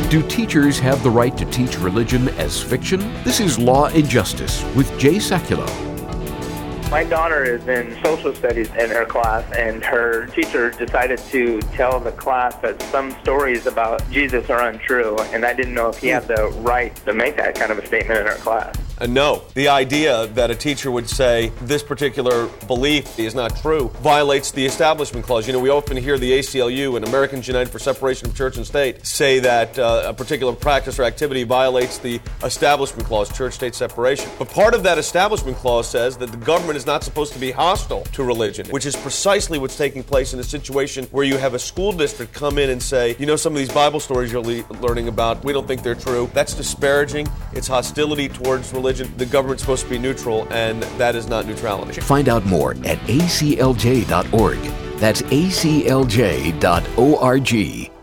Do teachers have the right to teach religion as fiction? This is Law and Justice with Jay Sekulow. My daughter is in social studies in her class, and her teacher decided to tell the class that some stories about Jesus are untrue, and I didn't know if he had the right to make that kind of a statement in her class. No. The idea that a teacher would say this particular belief is not true violates the Establishment Clause. You know, we often hear the ACLU and Americans United for Separation of Church and State say that a particular practice or activity violates the Establishment Clause, church-state separation. But part of that Establishment Clause says that the government is not supposed to be hostile to religion, which is precisely what's taking place in a situation where you have a school district come in and say, you know, some of these Bible stories you're learning about, we don't think they're true. That's disparaging. It's hostility towards religion. The government's supposed to be neutral, and that is not neutrality. Find out more at aclj.org. That's aclj.org.